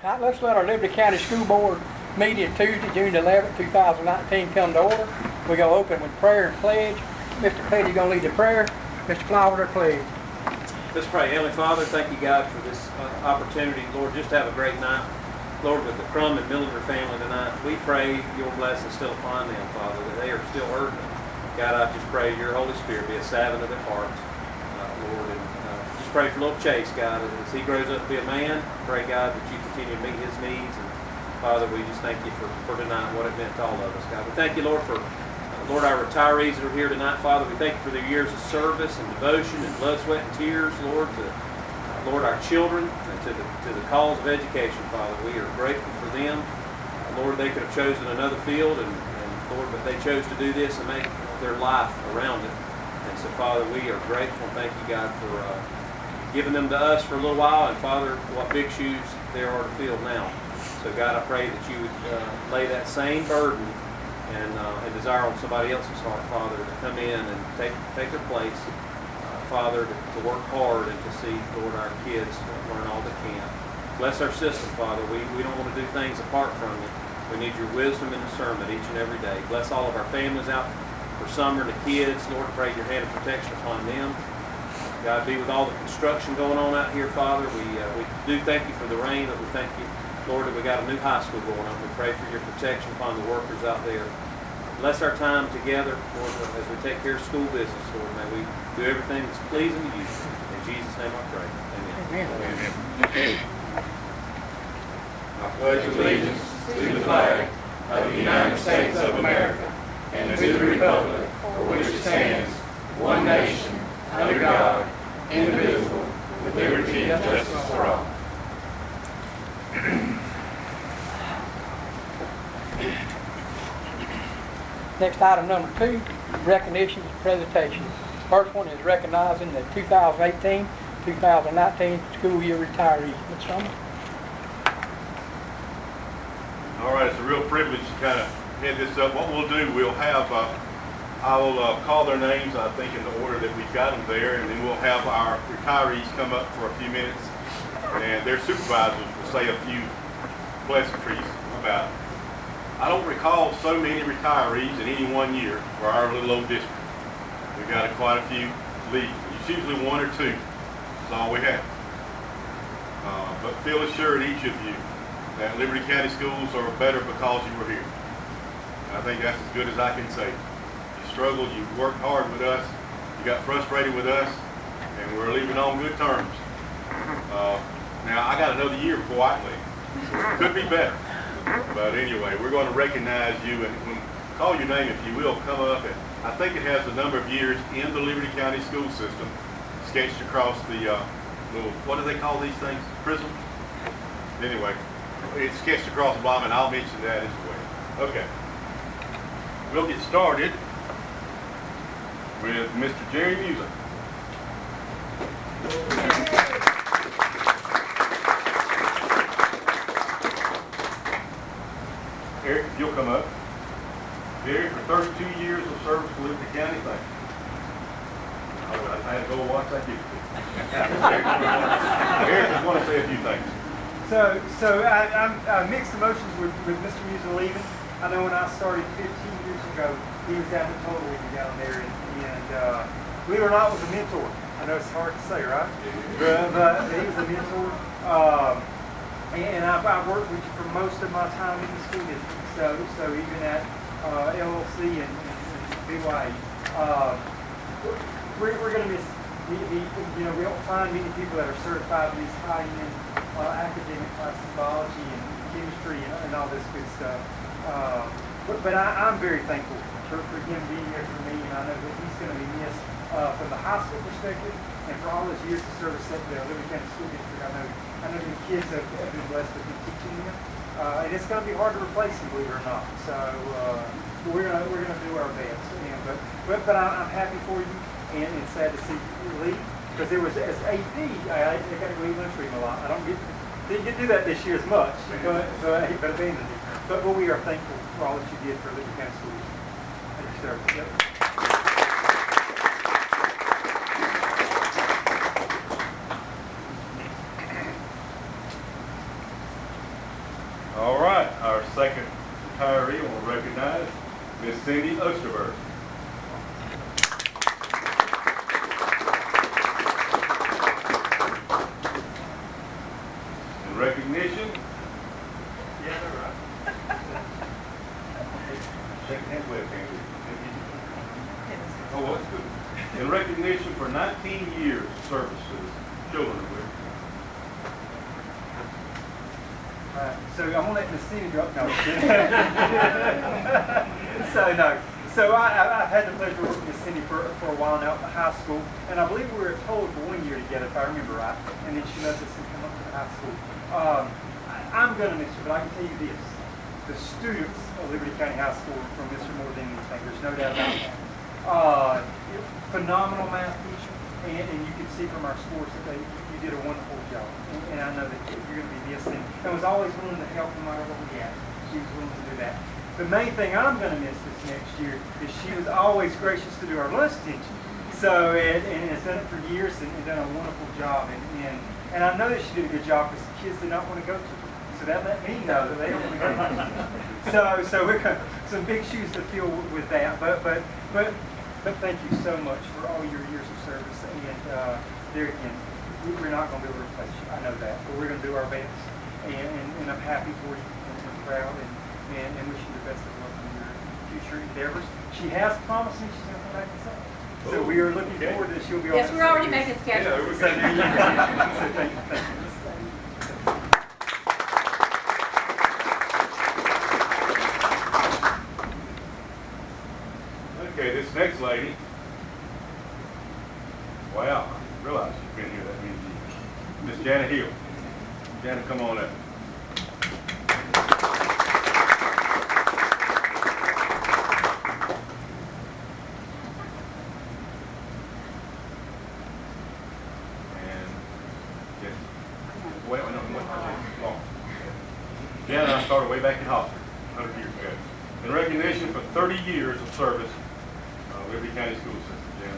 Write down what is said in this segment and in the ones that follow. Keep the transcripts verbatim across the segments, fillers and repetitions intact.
Now, let's let our Liberty County School Board meeting Tuesday, June eleventh, two thousand nineteen come to order. We're going to open with prayer and pledge. Mister Clayton, you're going to lead the prayer. Mister Flower, pledge. Let's pray. Heavenly Father, thank you, God, for this uh, opportunity, Lord, just to have a great night. Lord, with the Crum and Miller family tonight, we pray your blessing still upon them, Father, that they are still hurting. God, I just pray your Holy Spirit be a salve to their hearts, uh, Lord, and uh, just pray for little Chase, God, as he grows up to be a man. Pray, God, that you continue to meet his needs. And Father, we just thank you for, for tonight, what it meant to all of us, God. We thank you, Lord, for uh, Lord, our retirees that are here tonight, Father. We thank you for their years of service and devotion and blood, sweat, and tears, Lord, to uh, Lord, our children, and to the to the cause of education, Father. We are grateful for them. Uh, Lord, they could have chosen another field, and, and Lord, but they chose to do this and make their life around it. And so, Father, we are grateful. Thank you, God, for uh, giving them to us for a little while. And, Father, what big shoes there are to fill now. So, God, I pray that you would uh, lay that same burden and, uh, and desire on somebody else's heart, Father, to come in and take take their place, uh, Father, to, to work hard and to see, Lord, our kids learn all they can. Bless our system, Father. We, we don't want to do things apart from you. We need your wisdom and discernment each and every day. Bless all of our families out for summer, the kids. Lord, pray your hand of protection upon them. God, be with all the construction going on out here, Father. We uh, we do thank you for the rain, but we thank you, Lord, that we got a new high school going on. We pray for your protection upon the workers out there. Bless our time together, Lord, as we take care of school business, Lord. May we do everything that's pleasing to you. In Jesus' name I pray. Amen. Amen. Amen. I pledge allegiance to the flag of the United States of America and to the republic for which it stands, one nation, under God, indivisible, with liberty and justice for all. Next, item number two, recognitions and presentations. First one is recognizing the two thousand eighteen two thousand nineteen school year retirees. Mister Summer. All right, it's a real privilege to kind of head this up. What we'll do, we'll have, uh, I will uh, call their names, I think, in the order that we've got them there, and then we'll have our retirees come up for a few minutes, and their supervisors will say a few pleasantries about it. I don't recall so many retirees in any one year for our little old district. We've got quite a few leave. It's usually one or two. That's all we have. Uh, but feel assured, each of you, that Liberty County schools are better because you were here. I think that's as good as I can say. You struggled, you worked hard with us, you got frustrated with us, and we're leaving on good terms. Uh, now, I got another year before I leave, so it could be better. But anyway, we're going to recognize you, and when, call your name if you will, come up. And I think it has the number of years in the Liberty County school system sketched across the uh, little, what do they call these things? Prism? Anyway, it's sketched across the bottom, and I'll mention that as well. Okay. We'll get started with Mister Jerry Music. Eric, if you'll come up. Jerry, for thirty-two years of service to Liberty County, thank you. I had to go watch that YouTube. Eric just want to say a few things. So, so I, I'm uh, mixed emotions with, with Mister Musil leaving. I know when I started fifteen years ago, he was down at Total down there, and, and uh, believe it or not, was a mentor. I know it's hard to say, right? But, but he was a mentor. Um, and I've, I've worked with you for most of my time in the school district. So, so even at uh, L L C and, and, and B Y A, uh, we're, we're going to miss. He, he, you know, we don't find many people that are certified in these high-end uh, academic classes, biology and chemistry and, and all this good stuff. Uh, but but I, I'm very thankful for, for him being here for me, and I know that he's going to be missed uh, from the high school perspective and for all his years of service at the Liberty County School District. I know I know the kids have, have been blessed with him teaching them, uh, and it's going to be hard to replace him, believe it or not. So uh, we're gonna we're gonna do our best. And, but but but I, I'm happy for you. And it's sad to see you leave, because there was, as A D, I, I got to go eat lunchroom a lot. I don't get, didn't get to do that this year as much, but, so I but abandoned it. But, but we are thankful for all that you did for Liberty County Schools. Thank you, sir. Yep. second retiree, I want to recognize Miss Cindy Osterberg. In recognition, Yeah, they're right. shaking hands with Andrew. Oh, well, that's good. In recognition for nineteen years of service to the children of Whittier. Uh, so I'm gonna let Miss Cindy go up. No. so no. So I, I, I've had the pleasure of working with Cindy for, for a while now at the high school, and I believe we were at Toll for one year together, if I remember right. And then she left us and come up to the high school. Um, I, I'm gonna miss her, but I can tell you this: the students of Liberty County High School from Mister more than anything. There's no doubt about that. Uh, phenomenal math teacher, and, and you can see from our scores that they, you did a wonderful job. And, and I know that you're going to be missed, and, and was always willing to help no matter what we asked. She was willing to do that. The main thing I'm going to miss this next year is she was always gracious to do our lunch teaching. So, and, and has done it for years and, and done a wonderful job. And, and, and I know that she did a good job because the kids did not want to go to her. So that let me know that they don't want to go to her. So, so we're going to, some big shoes to fill with that. But, but, but, But thank you so much for all your years of service. And uh, there again, we're not going to be able to replace you. I know that. But we're going to do our best. And, and, and I'm happy for you and, and proud and, and, and wish you the best of luck in your future endeavors. She has promised me she's going to come back and say. So we are looking Okay. forward to that she'll be on. Yes, we're already making Yeah, there we schedules. go. So there you go. So thank you. Thank you. Okay, this next lady, wow, I realize she's been here that many years. Miss Janet Hill. Janet, come on up. And, yes. Wait, wait, no, wait, come on. Janet and I started way back in Hofstra, one hundred years ago. In recognition for thirty years of service, uh, Liberty County School System, Janet.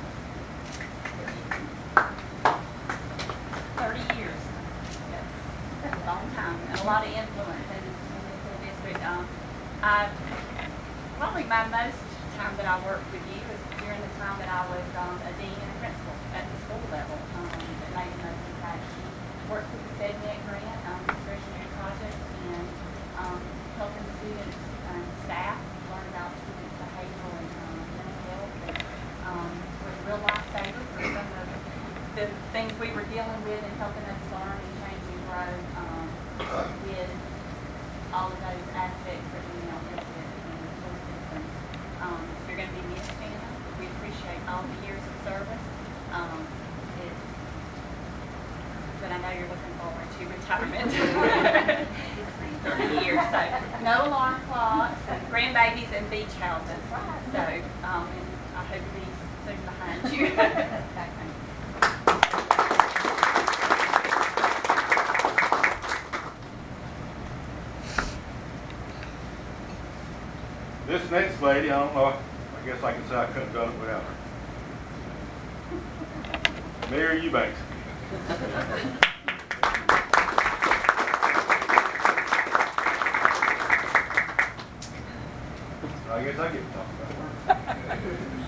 Thirty years. That's a long time, and a lot of influence in, in this little district. Um, I, probably my most time that I worked with you was during the time that I was um, a dean and a principal at the school level. Um, at Lady Mosey High. She worked with the SEDNET grant, um, discretionary project, and um, helping students and staff learn about students' behavioral and um, mental health. And, um, was a real lifesaver for some of the things we were dealing with and helping us learn and change and grow um, with all of those aspects that we now deal with in the school system. Um, you're going to be missed, Anna. We appreciate all the years of service. Um, it's, but I know you're looking forward to retirement. thirty years, so no alarm clocks, and grandbabies, and beach houses. So, um, and I hope to be soon behind you. This next lady, I don't know, I guess I can say I couldn't have done it without her. Mary Eubanks. So I guess I get to talk about her.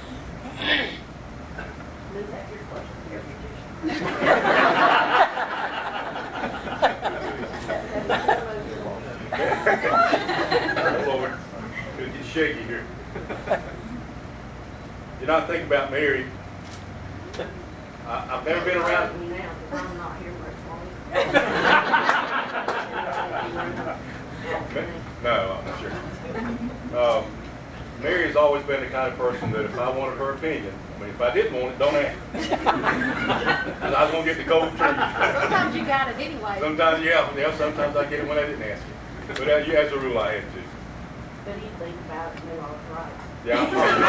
Oh, Lord, could get shaky here. You know, I think about Mary. I, I've never been around. I'm not here much No, I'm not sure. Um, Mary has always been the kind of person that if I wanted her opinion, I mean, if I didn't want it, don't ask. I was going to get the cold truth. Sometimes you got it anyway. Sometimes, yeah, yeah, sometimes I get it when I didn't ask it. But uh, you, as a rule, I had to. But you think about it and do all the right. Yeah.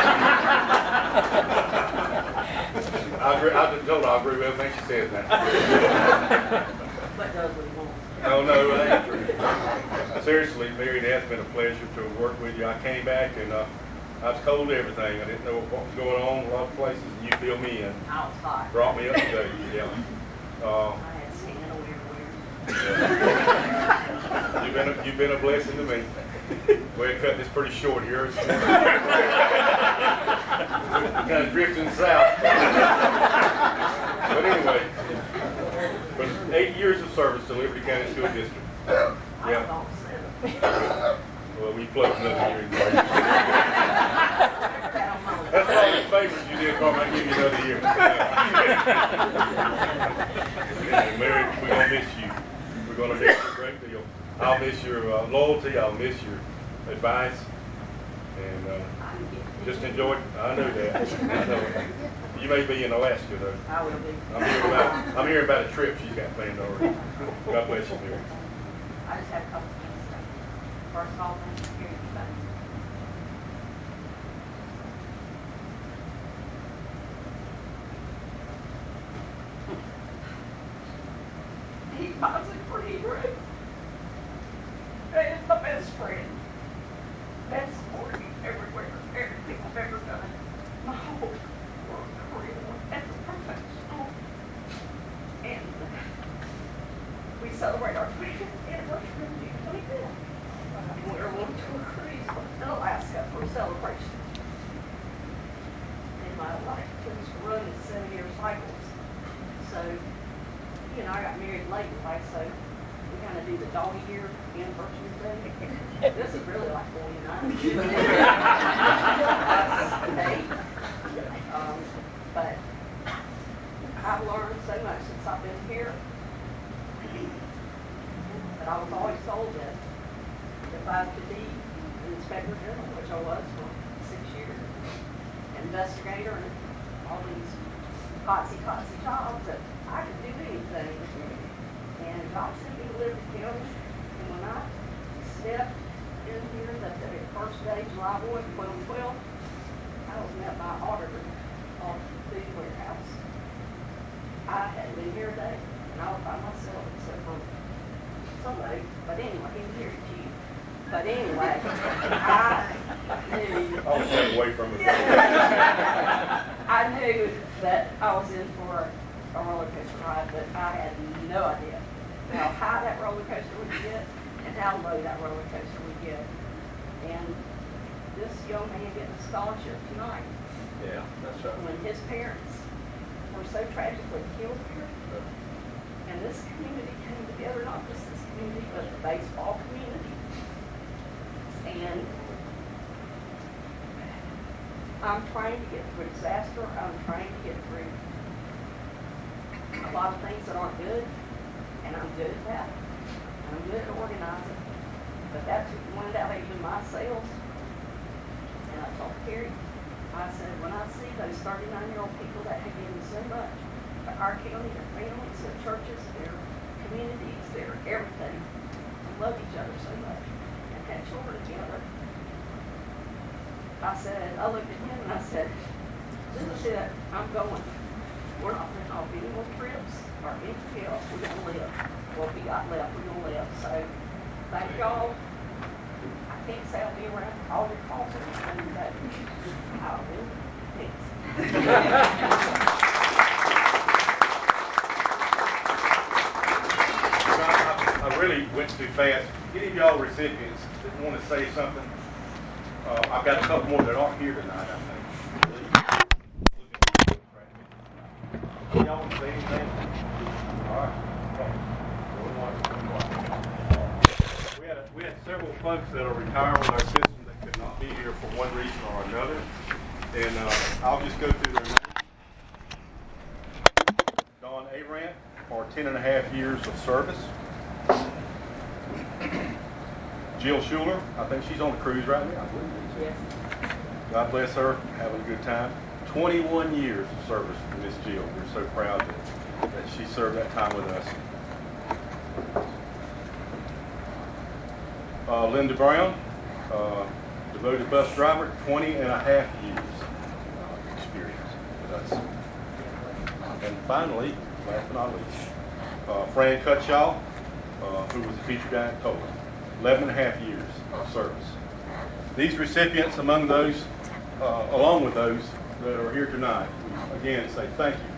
I agree. I told her I agree with everything she says now. But does what he wants. No, no, that ain't true. Seriously, Mary, it has been a pleasure to work with you. I came back and uh, I was cold to everything. I didn't know what was going on in a lot of places, and you filled me in. I was hot. Brought me up to date. Yeah. Uh, I had sand over everywhere. yeah. You been a, you've been a blessing to me. We're cutting this pretty short here. We're kind of drifting south. But anyway, but eight years of service to Liberty County School District. Yeah. Well, we plugged another year in place. That's all the favors you did, Carmen. I'll give you another year. Anyway, Mary, we're going to miss you. We're going to miss you a great deal. I'll miss your uh, loyalty. I'll miss your advice. And uh, just enjoy it. I know that. I know it. You may be in Alaska, though. I will be. I'm hearing about, I'm hearing about a trip she's got planned already. God bless you, Mary. I just have a couple things to say. First of all, thank you for hearing me back. He was a pretty rude. He's my best friend. Best supported me everywhere, everything I've ever done. My whole work career as a professional. And we celebrate our twenty-fifth anniversary in June twenty-fifth. We're going to a cruise in Alaska for a celebration. And my life tends to run in seven-year cycles. So, you know, I got married late in life, so we kind of do the dog year anniversary thing. This is really like forty-nine. Eight. Um, but I've learned so much since I've been here. But I was always told that if I could be an inspector general, which I was for six years, investigator, and all these hotsy-hotsy jobs, that I could do anything. And God sent me to Liberty County, and when I stepped in here that the first day, July first, twelve twelve, I was met by an auditor on the food warehouse. I hadn't been here a day, and I was by myself except for somebody, but anyway, he was here to you. But anyway, I knew. I was staying away from it. I knew that I was in for a roller coaster ride, but I had no idea how high that roller coaster would get and how low that roller coaster would get. And this young man getting a scholarship tonight, Yeah, that's right. when his parents were so tragically killed here, and this community came together, not just this community, but the baseball community. And I'm trying to get through disaster. I'm trying to get through a lot of things that aren't good, and I'm good at that. I'm good at organizing, but that's one out even my sales. And I told Carrie, I said, when I see those thirty-nine-year-old people that have given so much to our county, their families, their churches, their communities, their everything, and love each other so much, and had children together, I said, I looked at him and I said, this is it, I'm going. We're not putting off any more trips or anything else. We're going to live. What we got left, we're going to live. So, thank y'all. I can't say I'll be around for all your calls and everything, but I will. Thanks. I, I really went too fast. Any of y'all recipients that want to say something? Uh, I've got a couple more that aren't here tonight, I think. Y'all want to say anything? All right. We had, a, we had several folks that are retired with our system that could not be here for one reason or another. And uh, I'll just go through their names. Don Arant for ten and a half years of service. Jill Schuler, I think she's on the cruise right now. Yes. God bless her, having a good time. twenty-one years of service for Miss Jill. We're so proud that, that she served that time with us. Uh, Linda Brown, uh, devoted bus driver, twenty and a half years uh, experience with us. And finally, last but not least, uh, Fran Cutshaw, uh, who was a teacher down at Tola. eleven and a half years of service. These recipients, among those, uh, along with those that are here tonight, we again say thank you.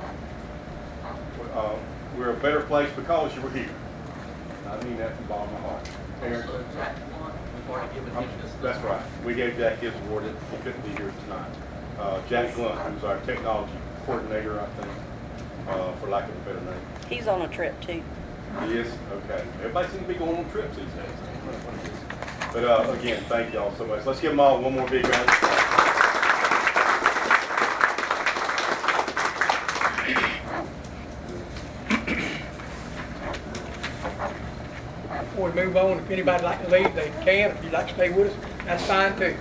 Uh, we're a better place because you were here. I mean that from the bottom of my heart. parents. Um, That's right. We gave Jack his award. He couldn't be here tonight. Uh, Jack Blunt, who's our technology coordinator, I think, uh, for lack of a better name. He's on a trip too. He is? Okay. Everybody seems to be going on trips these days. But uh, again, thank y'all so much. Let's give them all one more big round of applause. Before we move on, if anybody'd like to leave, they can. If you'd like to stay with us, that's fine too.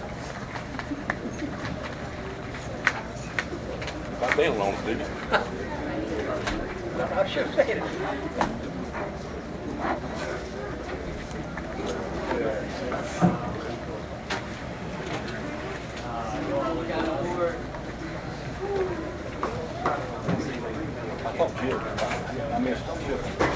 I've been alone, Stevie. I should have said it. I thought Jill. I missed Jill.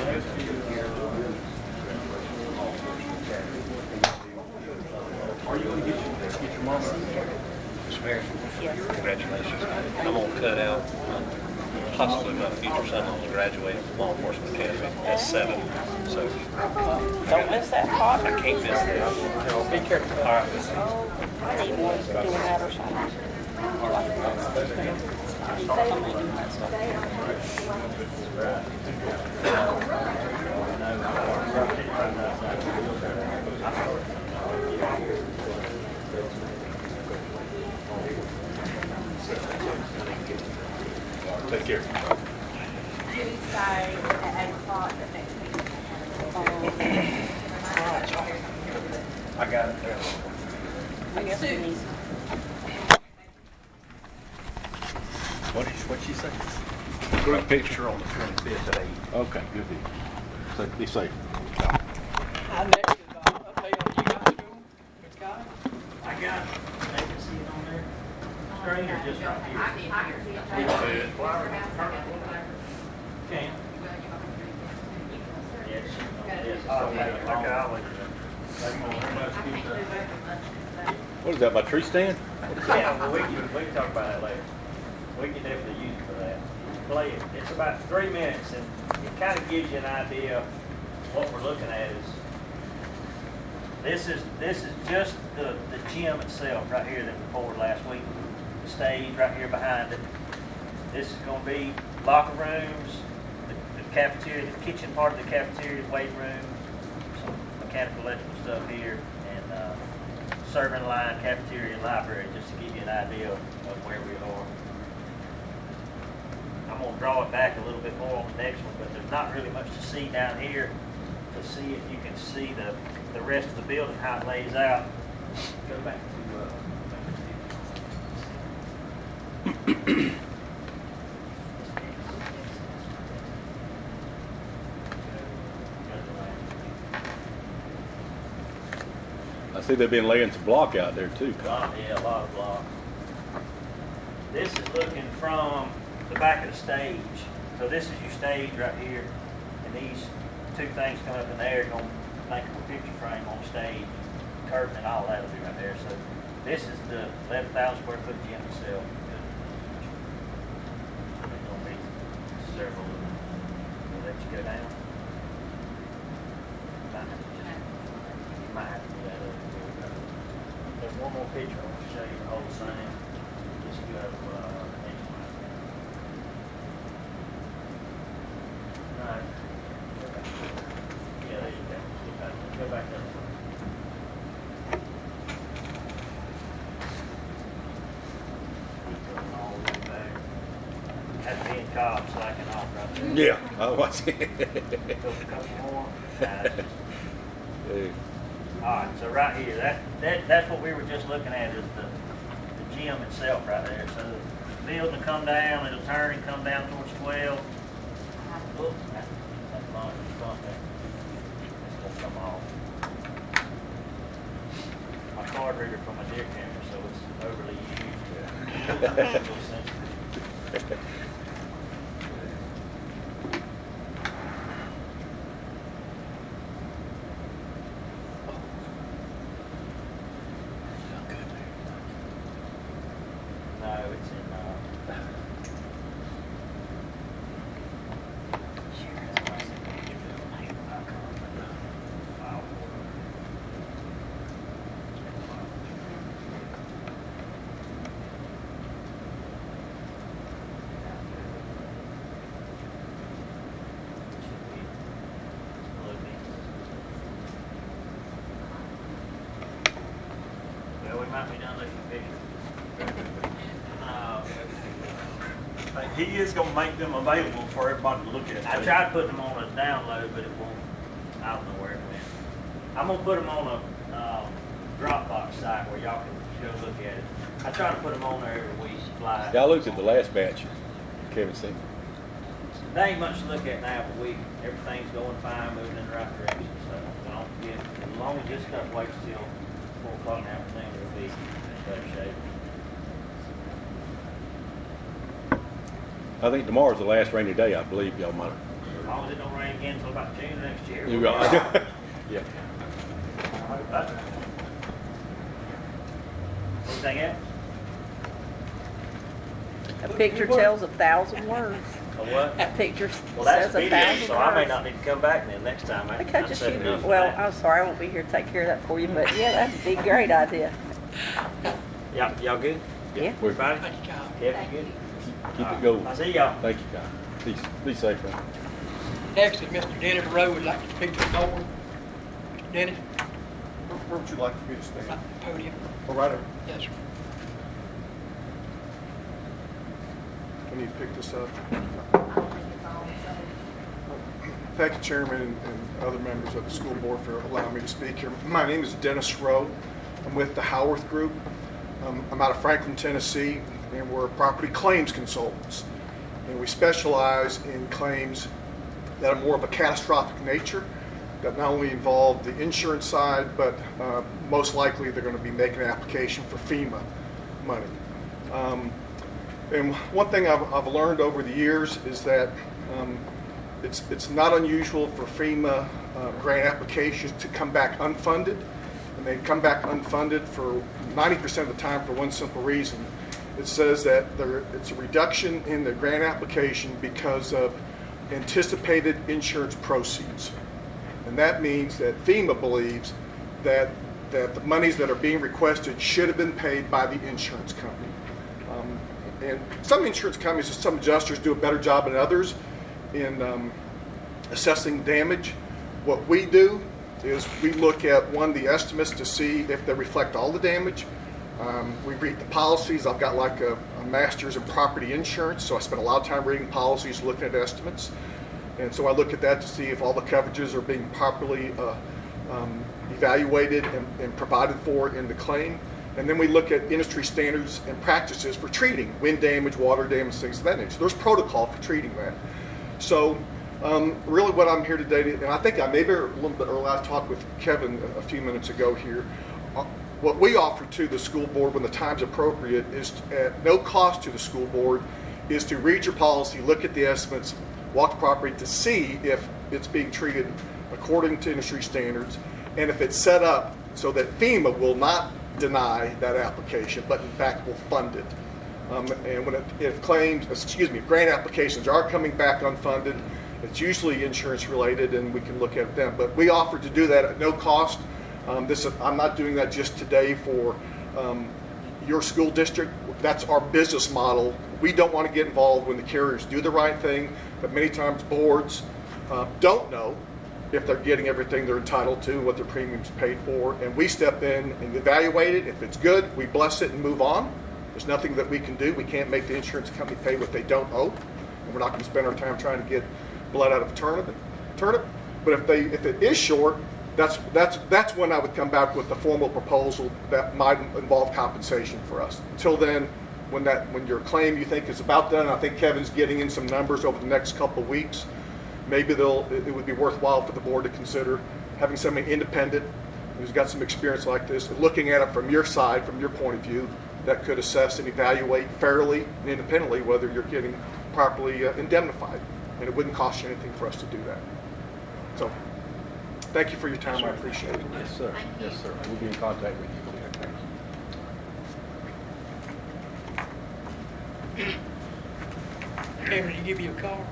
Are you going to get your, get your mom? Miss Mary? Yes. Congratulations. I'm going to cut out um, possibly my future son will graduate from law enforcement academy at seven. So Don't miss that part. I can't miss that. Be careful. All right. He was doing that or something. Take care. Tuesday at eight o'clock the next meeting. I got it there. I guess we need. What did what she say? Group picture on the twenty-fifth at eight. Okay, good deal. So, be safe. Our next is uh, update on G I school. Miz Scott? I got it. They can see it on there. Screen or just right here? I can, I can see it. Can. Yes. Yes. Okay, I'll let you. What is that, my tree stand? Yeah, well, we can, we can talk about that later. We can definitely use it for that. Play it. It's about three minutes, and it kind of gives you an idea of what we're looking at is, this is, this is just the, the gym itself right here that we poured last week. The stage right here behind it. This is going to be locker rooms, the, the cafeteria, the kitchen part of the cafeteria, weight room, some mechanical, electrical stuff here, and uh, serving line, cafeteria, and library, just to give you an idea of, of where we are. I'm going to draw it back a little bit more on the next one, but there's not really much to see down here to see if you can see the, the rest of the building, how it lays out. Go back to, uh, I see they've been laying some block out there too. A lot, yeah, a lot of block. This is looking from the back of the stage. So this is your stage right here, and these two things coming up in the air are going to make a picture frame on stage, curtain and all that will be right there. So this is the eleven thousand square foot gym itself. There's going to be several of them. We'll let you go down. Might have to just- might have to do that up. There's one more picture I want to show you the whole thing. Just go uh, next one. No. Go back. Yeah, there you go. Go back, go back that way. All the way back. That's me and Cobb slacking off right there. Yeah, I was. Go a couple more. Nah, that's just- Hey. All right, so right here, that, that that's what we were just looking at is the, the gym itself right there. So the building will come down, it'll turn and come down towards twelve. Oops, that, that's long as front there. It's gonna come off. My card reader from my deer camera, so it's overly used to a little sensitive. No, it's in, uh. File folder. he is gonna make them available for everybody to look at. I too. tried putting them on a download, but it won't, I don't know where it went. I'm gonna put them on a, um, Dropbox site where y'all can go look at it. I try to put them on there every week, fly. Yeah, I looked at the last batch, Kevin sent. There ain't much to look at now, but we, everything's going fine, moving in the right direction, so don't forget, as long as this stuff waits till four o'clock in the afternoon, it'll be in better shape. I think tomorrow's the last rainy day, I believe, y'all might. As long as it don't rain again until about June next year. You we'll got be all right. Yeah. But- Anything else? A picture tells a thousand words. Or what? That picture Well, that's says a video, thousand so I may words. not need to come back then next time. I- Okay, I'm just setting shoot me. up for Well, that. I'm sorry, I won't be here to take care of that for you, but yeah, that'd be a great idea. Y'all, y'all good? Yeah. We're, Everybody? Thank you, Kyle. Kevin, you good? keep it going. I'll see y'all. Thank you, Kyle. Be, be safe, man. Next is Mister Dennis Rowe, would like to speak to the board. Mister Dennis, Where would you like for me to right stand? at the podium. Oh, right over. Yes, sir. I need to pick this up. Thank you, Chairman, and, and other members of the school board for allowing me to speak here. My name is Dennis Rowe. I'm with the Howarth Group. Um, I'm out of Franklin, Tennessee, and we're property claims consultants. And we specialize in claims that are more of a catastrophic nature, that not only involve the insurance side, but uh, most likely they're going to be making an application for FEMA money. Um, and one thing I've, I've learned over the years is that um, it's, it's not unusual for FEMA uh, grant applications to come back unfunded. And they come back unfunded for ninety percent of the time for one simple reason. It says that there, it's a reduction in the grant application because of anticipated insurance proceeds. And that means that FEMA believes that, that the monies that are being requested should have been paid by the insurance company. Um, and some insurance companies, some adjusters do a better job than others in um, assessing damage. What we do is we look at, one, the estimates to see if they reflect all the damage. Um, we read the policies. I've got like a, a master's in property insurance, so I spend a lot of time reading policies, looking at estimates. And so I look at that to see if all the coverages are being properly uh, um, evaluated and, and provided for in the claim. And then we look at industry standards and practices for treating wind damage, water damage, things of that nature. So there's protocol for treating that. So um, really what I'm here today, to, and I think I maybe a little bit earlier, I talked with Kevin a, a few minutes ago here. Uh, what we offer to the school board when the time's appropriate is to, at no cost to the school board, is to read your policy, look at the estimates, walk the property to see if it's being treated according to industry standards, and if it's set up so that FEMA will not deny that application, but in fact will fund it. Um, and when it, if claims, excuse me, if grant applications are coming back unfunded, it's usually insurance related, and we can look at them. But we offer to do that at no cost. Um, this I'm not doing that just today for um, your school district. That's our business model. We don't want to get involved when the carriers do the right thing, but many times boards uh, don't know if they're getting everything they're entitled to, what their premiums paid for, and we step in and evaluate it. If it's good, we bless it and move on. There's nothing that we can do. We can't make the insurance company pay what they don't owe, and we're not going to spend our time trying to get blood out of a turnip. Turnip. But if they, if it is short, that's that's that's when I would come back with the formal proposal that might involve compensation for us. Until then, when that when your claim you think is about done, I think Kevin's getting in some numbers over the next couple of weeks. Maybe they'll it would be worthwhile for the board to consider having somebody independent who's got some experience like this, looking at it from your side, from your point of view, that could assess and evaluate fairly and independently whether you're getting properly uh, indemnified. And it wouldn't cost you anything for us to do that. So, thank you for your time. I appreciate it. Yes, sir. Yes, sir. We'll be in contact with you. Thank you. Kevin, did he give you a call?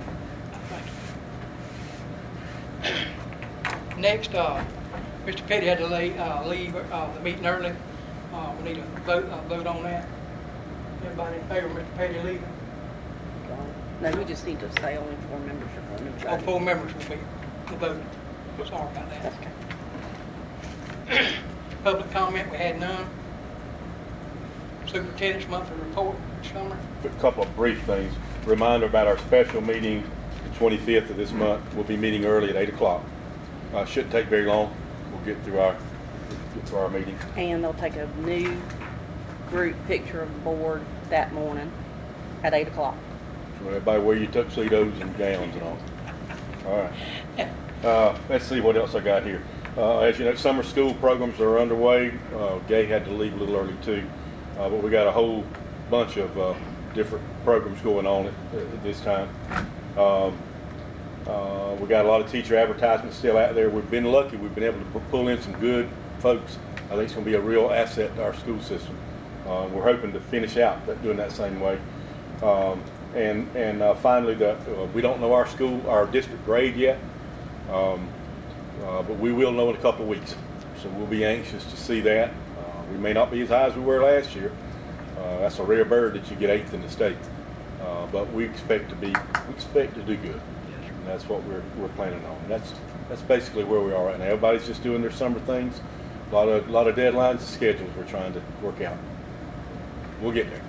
Thank you. Next, uh, Mister Petty had to lay, uh, leave uh, the meeting early. Uh, we need a vote, uh, vote on that. Everybody in favor of Mister Petty leaving? No, we just need to say only four members are going to All vote. four members will be the vote. Sorry about that. That's okay. Public comment, we had none. Superintendent's monthly report, summary. A couple of brief things. reminder about our special meeting, the twenty-fifth of this month. We'll be meeting early at eight o'clock. Uh, shouldn't take very long. We'll get through our get through our meeting. And they'll take a new group picture of the board that morning at eight o'clock. So everybody wear your tuxedos and gowns and all. All right. Uh, let's see what else I got here. Uh, as you know, summer school programs are underway. Uh, Gay had to leave a little early too, uh, but we got a whole bunch of uh, different programs going on at, at this time. Um, uh, we got a lot of teacher advertisements still out there. We've been lucky. We've been able to pull in some good folks. I think it's going to be a real asset to our school system. Uh, we're hoping to finish out that, doing that same way. Um, and and uh, finally, the, uh, we don't know our school, our district grade yet, um, uh, but we will know in a couple of weeks. So we'll be anxious to see that. Uh, we may not be as high as we were last year. Uh, that's a rare bird that you get eighth in the state, uh, but we expect to be we expect to do good. And that's what we're we're planning on. And that's that's basically where we are right now. Everybody's just doing their summer things. A lot of a lot of deadlines and schedules we're trying to work out. We'll get there.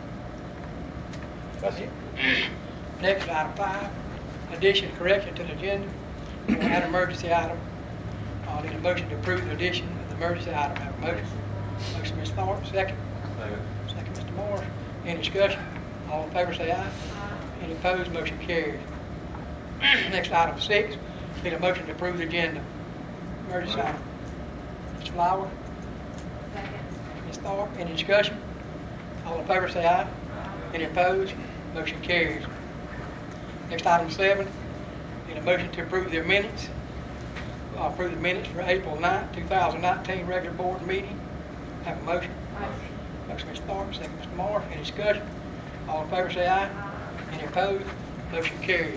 That's it. Next, item five, addition, correction to the agenda. We'll add emergency item. Uh, need a motion to approve the addition of the emergency item. Have a motion. Motion, Mister Thorpe, second. Second. Second, Mister Morris. Any discussion? All in favor say aye. Any opposed? Motion carries. Next, item six, need a motion to approve the agenda. Emergency item. Mister Flower. Second. Miz Thorpe. Any discussion? All in favor say aye. Any opposed? Motion carries. Next, item seven, need a motion to approve the minutes. Uh, approve the minutes for April ninth, two thousand nineteen regular board meeting. Have a motion? Motion. Motion, Mister Thorpe, second, Mister Morris. Any discussion? All in favor say aye. Any opposed? Motion carries.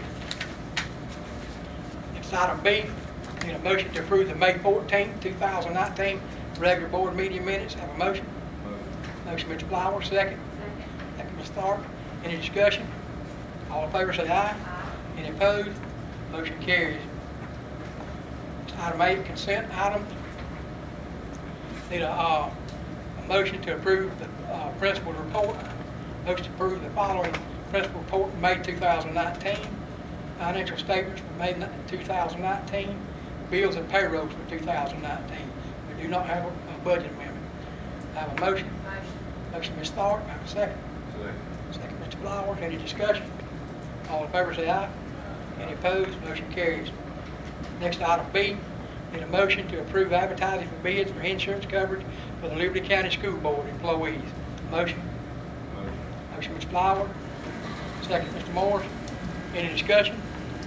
Next, item B, need a motion to approve the May fourteenth, two thousand nineteen regular board meeting minutes. Have a motion? Motion, Mister Flower, second. Second, Mister Thorpe. Any discussion? All in favor say aye. Any opposed? Motion carries. Item eight, consent items. Need a, uh, a motion to approve the uh, principal report. Motion to approve the following principal report for May two thousand nineteen. Financial statements for May two thousand nineteen. Bills and payrolls for two thousand nineteen. We do not have a, a budget amendment. I have a motion. Motion. Motion, Miz Tharp. I have a second. Second. Second, Mister Flowers. Any discussion? All in favor say aye. Any opposed? Motion carries. Next, item B, need a motion to approve advertising for bids for insurance coverage for the Liberty County School Board employees. Motion. Motion. Motion, Mister Flower. Second, Mister Morris. Any discussion?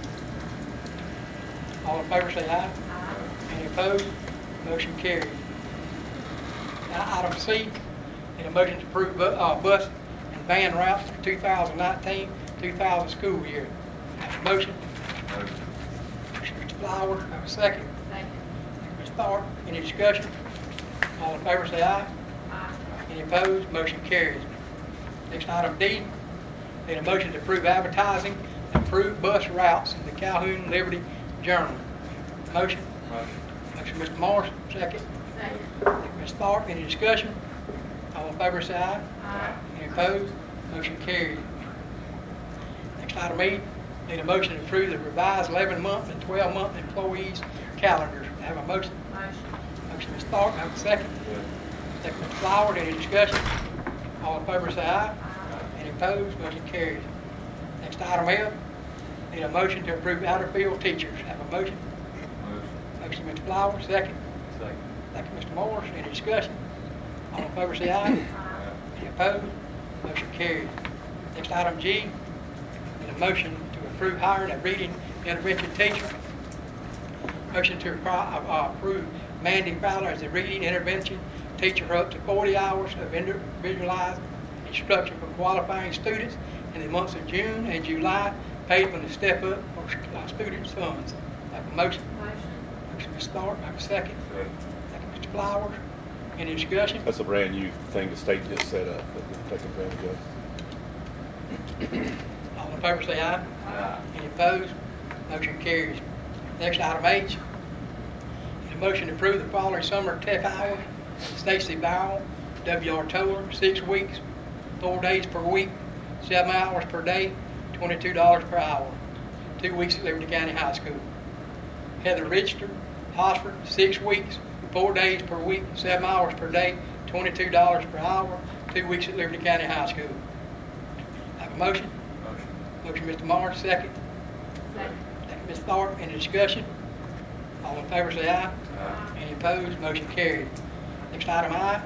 All in favor say aye. Aye. Any opposed? Motion carries. Now, item C, need a motion to approve bu- uh, bus and van routes for two thousand nineteen two thousand school year. Have a motion? Motion. Motion, Mister Flower. Have a second. Second. Miz Tharp. Any discussion? All in favor say aye. Aye. Any opposed? Motion carries. Next, item D, need a motion to approve advertising and approve bus routes in the Calhoun Liberty Journal. Motion? Motion. Motion, Mister Morris, second. Second. Second, Miz Tharp. Any discussion? All in favor say aye. Aye. Any opposed? Motion carries. Next, item E, need a motion to approve the revised eleven-month and twelve-month employees calendars. Have a motion? Motion. Motion, Miz Tharp. Have a second. Second, Mister Flowers. Any discussion? All in favor say aye. Any opposed? Motion carries. Next, item F, need a motion to approve out-of-field teachers. Have a motion? Motion. Motion, Mister Flowers. Second. Second. Second, Mister Morris. Any discussion? All in favor say aye. Any opposed? Motion carries. Next, item G, need a motion to approve hiring a reading intervention teacher. Motion to appro- uh, approve Mandy Fowler as a reading intervention teacher for up to forty hours of individualized instruction for qualifying students in the months of June and July, paid from the Step Up for uh, Students Funds. Have a motion? Motion. Motion, Miz Tharp. Have a second. Second. Second, Mister Flowers. Any discussion? That's a brand new thing the state just set up that we're taking advantage of. All in favor say aye. Aye. Any opposed? Motion carries. Next, item H. Need a motion to approve the following summer tech hours. Stacy Bowell, W R Toller, six weeks, four days per week, seven hours per day, twenty-two dollars per hour, two weeks at Liberty County High School. Heather Richter, Hosford, six weeks, four days per week, seven hours per day, twenty-two dollars per hour, two weeks at Liberty County High School. Have a motion? Motion. Motion, Mister Morris, second. Second. Second, Miz Tharp. Any discussion? All in favor say aye. Aye. Any opposed? Motion carried. Next item I.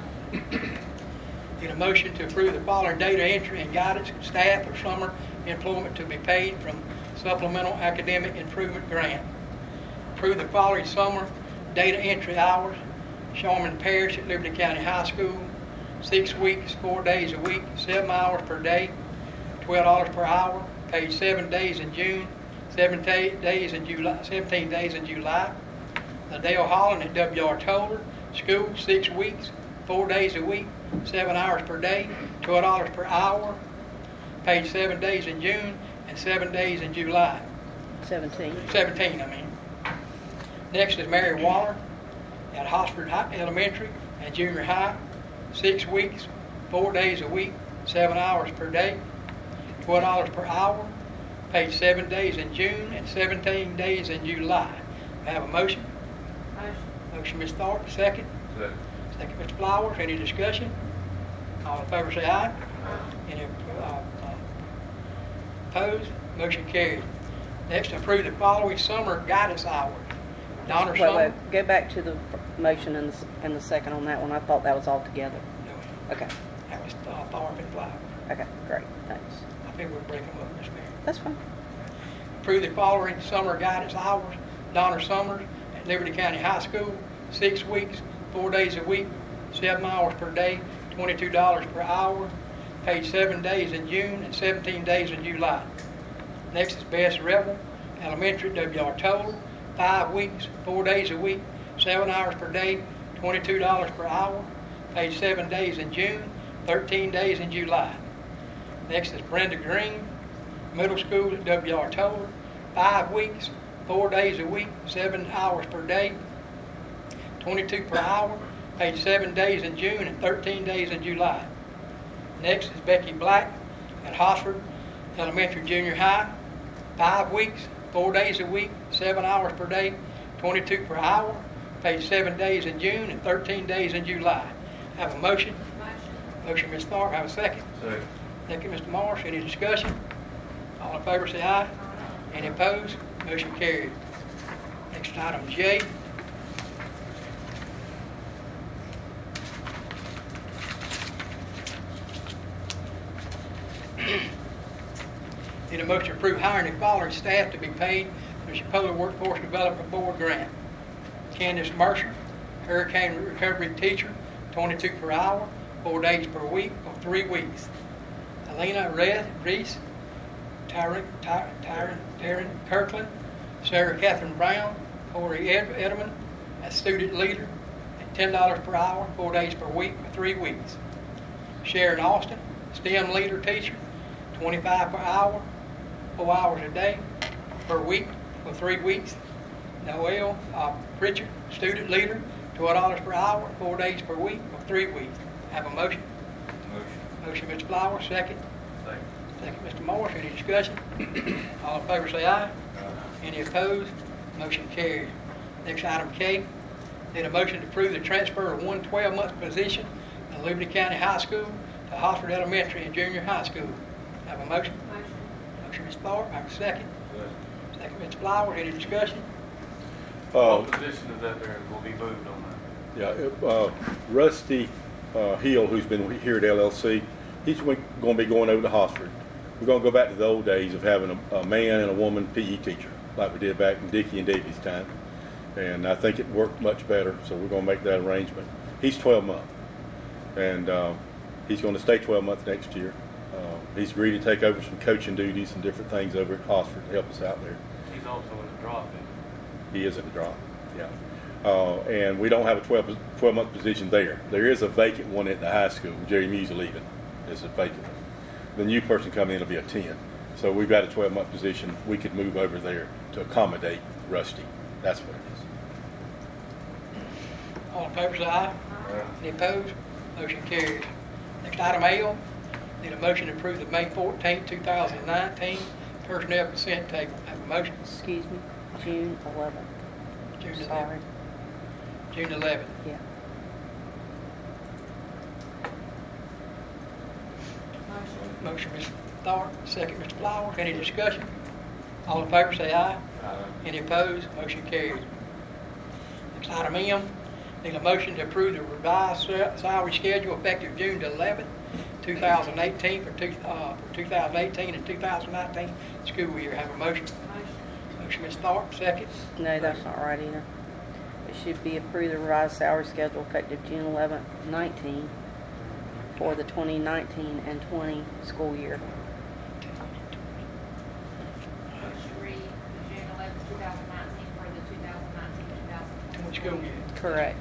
Need a motion to approve the following data entry and guidance staff or summer employment to be paid from Supplemental Academic Improvement Grant. Approve the following summer data entry hours. Sharman Parish at Liberty County High School, six weeks, four days a week, seven hours per day, twelve dollars per hour, paid seven days in June, seventeen days in July, seventeen days in July. Adele Holland at W R Toller, school, six weeks, four days a week, seven hours per day, twelve dollars per hour, paid seven days in June and seven days in July. Seventeen. seventeen, I mean. Next is Mary Waller at Hosford High, Elementary and Junior High, six weeks, four days a week, seven hours per day, twelve dollars per hour, paid seven days in June and seventeen days in July. I have a motion. Motion. Motion, Miz Tharp, second. Second. Second, Mister Flowers. Any discussion? All in favor say aye. Any uh, uh, opposed? Motion carried. Next, approve the following summer guidance hours. Donner Wait, Summer. wait, go back to the motion and the, s- and the second on that one. I thought that was all together. No, Okay, that was uh, Tharp and Flowers. okay, great, thanks. I think we'll break them up, Miz Mayor. That's fine. Approve the following summer guidance hours. Donner Summers at Liberty County High School, six weeks, four days a week, seven hours per day, twenty-two dollars per hour, paid seven days in June and seventeen days in July. Next is Bess Rebel, Elementary, W R Toller, five weeks, four days a week, seven hours per day, twenty-two dollars per hour, paid seven days in June, thirteen days in July. Next is Brenda Green, Middle School at W R Toller, five weeks, four days a week, seven hours per day, twenty-two per hour, paid seven days in June and thirteen days in July. Next is Becky Black at Hosford Elementary Junior High, five weeks, four days a week, seven hours per day, twenty-two per hour, paid seven days in June and thirteen days in July. Have a motion? Motion. Motion, Miz Tharp. Have a second? Second. Second, Mister Morris. Any discussion? All in favor say aye. Any opposed? Motion carried. Next item J. Need a motion to approve hiring the following staff to be paid through the Chipola Workforce Development Board grant. Candace Mercer, Hurricane Recovery Teacher, twenty-two per hour, four days per week, or three weeks. Elena Red Reese, Tyron, Ty- Tyron, Taryn Kirkland, Sarah Catherine Brown, Corey Ed- Edelman, as student leader, at ten dollars per hour, four days per week, for three weeks. Sharon Austin, STEM leader teacher, twenty-five per hour, four hours a day, per week, for three weeks. Noel uh, Pritchard, student leader, twelve dollars per hour, four days per week, for three weeks. Have a motion? Motion. Motion, Mister Flowers, second. Second. Second, Mister Morris. Any discussion? All in favor say aye. Any opposed? Motion carried. Next item K. Need a motion to approve the transfer of one twelve-month position at Liberty County High School to Hosford Elementary and Junior High School. Have a motion? Motion. Motion, Mister Thorpe. Have a second. Second. Second, Mister Flowers. Any discussion? Uh, What position is that there will be moved on that? Yeah, uh, Rusty uh, Hill, who's been here at L L C, he's going to be going over to Hosford. We're going to go back to the old days of having a, a man and a woman P E teacher, like we did back in Dickie and Davey's time. And I think it worked much better, so we're going to make that arrangement. He's twelve months, and uh, he's going to stay twelve months next year. Uh, he's agreed to take over some coaching duties and different things over at Hosford to help us out there. He's also in the drop in. He is at the drop, yeah. Uh, and we don't have a twelve, twelve-month position there. There is a vacant one at the high school. Jerry Muse leaving. There's a vacant one. The new person coming in will be a ten. So we've got a twelve-month position. We could move over there to accommodate Rusty. That's what it is. All in favor say aye. Any opposed? Motion carries. Next item L. Need a motion to approve the May fourteenth, two thousand nineteen Personnel consent table. Have a motion? Excuse me, June eleventh. June Sorry. eleventh. June eleventh. Yeah. Motion. Motion, Mister Thorpe, second, Mister Flowers. Any discussion? All in favor say aye. Aye. Any opposed? Motion carries. Next item M, need a motion to approve the revised sa- salary schedule effective June the eleventh, two thousand eighteen for two, uh, for two thousand eighteen and two thousand nineteen school year. Have a motion? Motion. Motion, Mister Thorpe, second. No, that's not right either. It should be approved the revised salary schedule effective June eleventh, nineteen for the twenty nineteen and twenty school year. Motion read June eleventh, two thousand nineteen for the two thousand nineteen, two thousand twenty. School year. Correct.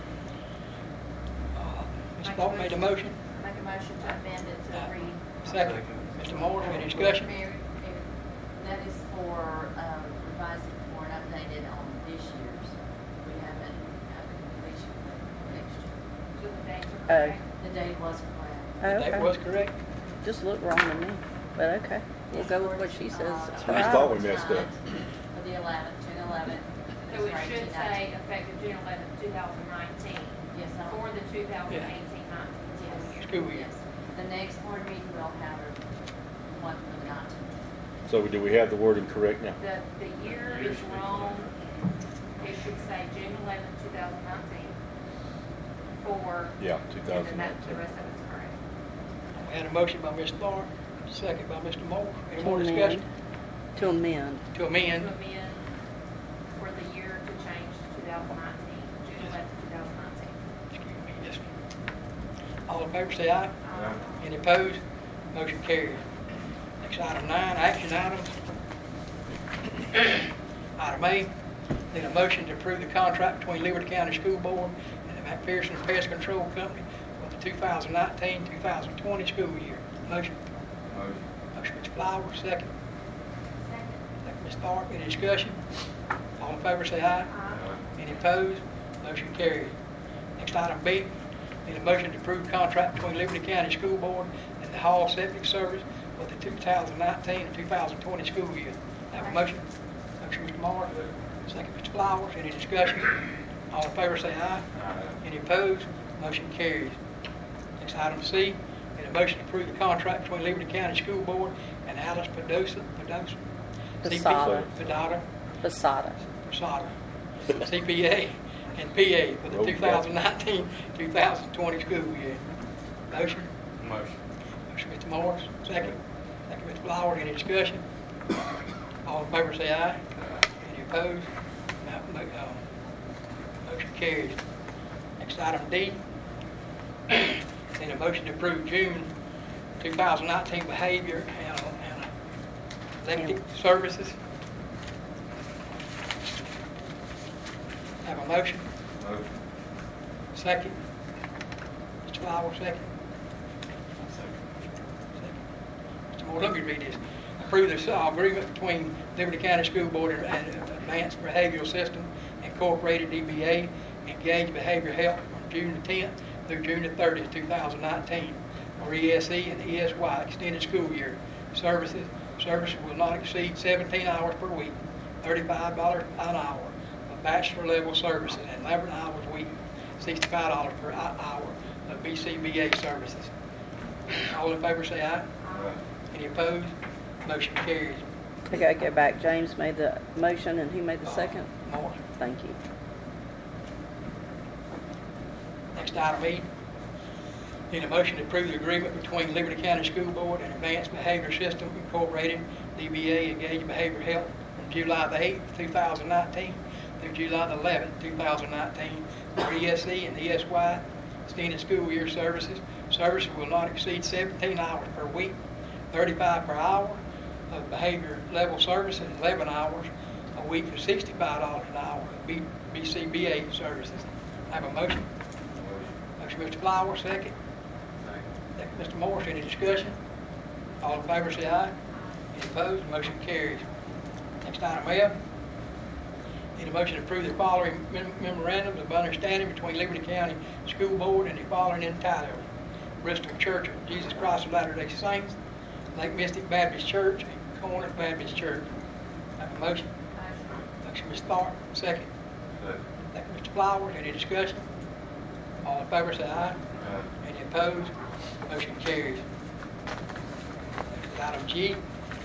Uh, Mister Thorpe made a motion. Make a motion to amend it to read. Second. Mister Moore, any discussion? Mary, Mary, that is for, um, revising for and updated on this year's. We haven't, uh, completion for next year. So the dates are Oh. correct. The date was correct. Oh, That was okay. correct. Just looked wrong to me, but okay. We'll go with what she says. Uh, It's I just thought we right. messed up. For the eleventh, June eleventh. So it should say effective June eleventh, two thousand nineteen, Yes, I for the two thousand eighteen nineteen Yes. school year. School year. Yes. The next board meeting will have one for the nineteenth. So do we have the wording correct now? The, the year is wrong. It should say June eleventh, two thousand nineteen for. Yeah, two And thousand then that, the nineteen. rest of it's correct. We had a motion by Mister Thorpe, second by Mister Moore. Any To more amend. discussion? To amend. To To amend. amend for the year to change to two thousand nineteen, June eleventh, two thousand nineteen. Excuse me, yes. All in favor say aye. Aye. Any opposed? Motion carries. Next item nine, action items. Item A, need a motion to approve the contract between Liberty County School Board and the McPherson Pest Control Company for the two thousand nineteen, two thousand twenty school year. Motion. Motion. Motion, Mister Flowers, second. Second. Second, Miz Tharp. Any discussion? All in favor say aye. Aye. Any opposed? Motion carries. Next item B, need a motion to approve contract between Liberty County School Board and the Hall Septic Service for the two thousand nineteen and two thousand twenty school year. Have a motion? Motion, Mister Moore. Second, Mister Flowers. Any discussion? All in favor say aye. Aye. Any opposed? Motion carries. Next item C, need a motion to approve the contract between Liberty County School Board and Alice Padosa, Padosa? Posada. Padota, Posada. Posada, C P A and P A for the Roll call. two thousand nineteen, two thousand twenty school year. Motion? Motion. Motion, Mister Morris, second. Second, Mister Flowers. Any discussion? All in favor say aye. Any opposed? No, mo- uh, Motion carries. Next item D. Need a motion to approve June two thousand nineteen behavior and and electric services. Have a motion? Motion. Second. Mister Flowers, second. Mister Moore, let me read this. Approve the uh, agreement between Liberty County School Board and and Advanced Behavioral System Incorporated, D B A, Engage Behavior Health from June the tenth through June the thirtieth, two thousand nineteen, for E S E and E S Y extended school year. Services, services will not exceed seventeen hours per week, thirty-five dollars an hour of bachelor level services, and eleven hours a week, sixty-five dollars per hour of B C B A services. All in favor say aye. Aye. Any opposed? Motion carries. I gotta go back. James made the motion and who made the Uh, second? Moore. Thank you. Next item E. Need a motion to approve the agreement between Liberty County School Board and Advanced Behavior System Incorporated, D B A, Engage Behavior Health, from July the eighth, two thousand nineteen through July the eleventh, two thousand nineteen, for E S E and E S Y extended school year services. Services will not exceed seventeen hours per week, thirty-five per hour of behavior level services, and eleven hours a week for sixty-five dollars an hour of B C B A services. Have a motion? Motion, Mister Flowers, second. Second, Mister Morris. Any discussion? All in favor say aye. Any opposed? Motion carries. Next item F. Need a motion to approve the following mem- memorandums of understanding between Liberty County School Board and the following entitled: Bristol Church of Jesus Christ of Latter-day Saints, Lake Mystic Baptist Church, Corinth Baptist Church. Have a motion? Motion, Mister Tharp, second. Second, Mister Flowers. Any discussion? All in favor, say aye. Any opposed? Motion carries. Next, item G.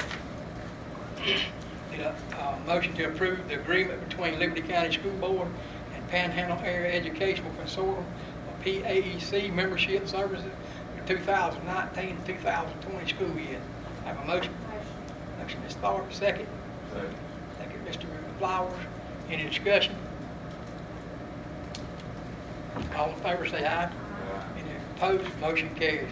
Need a uh, motion to approve the agreement between Liberty County School Board and Panhandle Area Educational Consortium of P A E C membership services for two thousand nineteen to two thousand twenty school year. Have a motion? Motion, Mister Tharp, second. Second. Second, Mister Flowers. Any discussion? All in favor, say aye. Any opposed? Motion carries.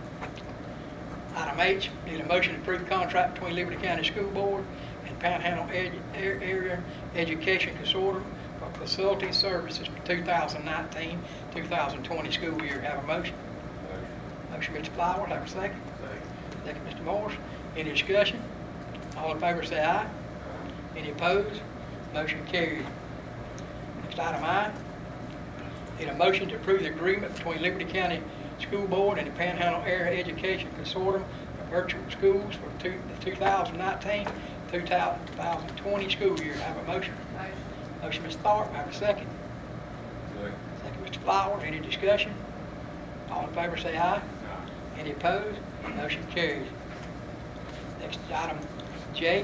Item H, need a motion to approve contract between Liberty County School Board and Panhandle Edu- Area Education Consortium for facility services for two thousand nineteen to two thousand twenty school year. Have a motion? Motion, Mister Flowers. Have a second? Second. Second, Mister Morris. Any discussion? All in favor, say aye. Any opposed? Motion carries. Next, item I. Need a motion to approve the agreement between Liberty County School Board and the Panhandle Area Education Consortium for virtual schools for two- the two thousand nineteen to two thousand twenty school year. Have a motion? Motion, Mister Tharp. Have a second? Second. Second, Mister Flowers. Any discussion? All in favor, say aye. Any opposed? Motion carries. Next, item J.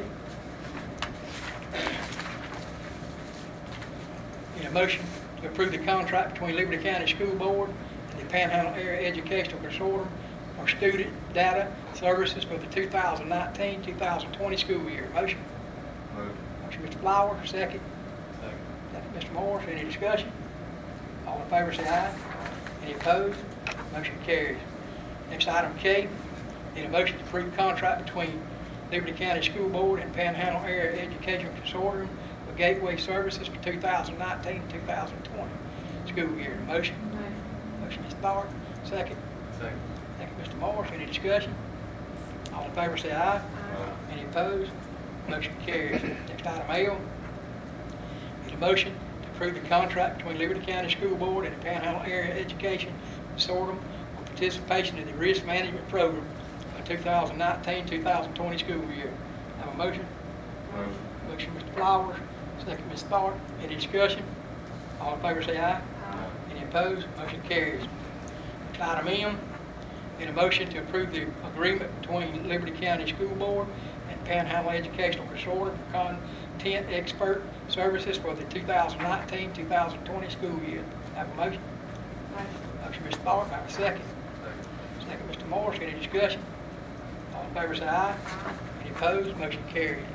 Need a motion to approve the contract between Liberty County School Board and the Panhandle Area Educational Consortium for student data services for the two thousand nineteen to two thousand twenty school year. Motion? Motion. Motion, Mister Flowers, second. Second. Second, Mister Morris. Any discussion? All in favor, say aye. Any opposed? Motion carries. Next, item K. Need a motion to approve contract between Liberty County School Board and Panhandle Area Education Consortium for gateway services for two thousand nineteen to two thousand twenty school year. Motion? Motion, Mister Tharp. Second. Second. Second, Mister Morris. Any discussion? All in favor, say aye. Any opposed? Motion carries. Next, item L. Need a motion to approve the contract between Liberty County School Board and the Panhandle Area Education Consortium for participation in the risk management program for two thousand nineteen to two thousand twenty school year. Have a motion? Motion. Motion, Mister Flowers. Second, Mister Tharp. Any discussion? All in favor, say aye. Any opposed? Motion carries. Next, item M. Need a motion to approve the agreement between Liberty County School Board and Panhandle Educational Consortium for content expert services for the two thousand nineteen to two thousand twenty school year. Have a motion? Motion, Mister Tharp. Have a second? Second. Second, Mister Morris. Any discussion? All in favor, say aye. Any opposed? Motion carried.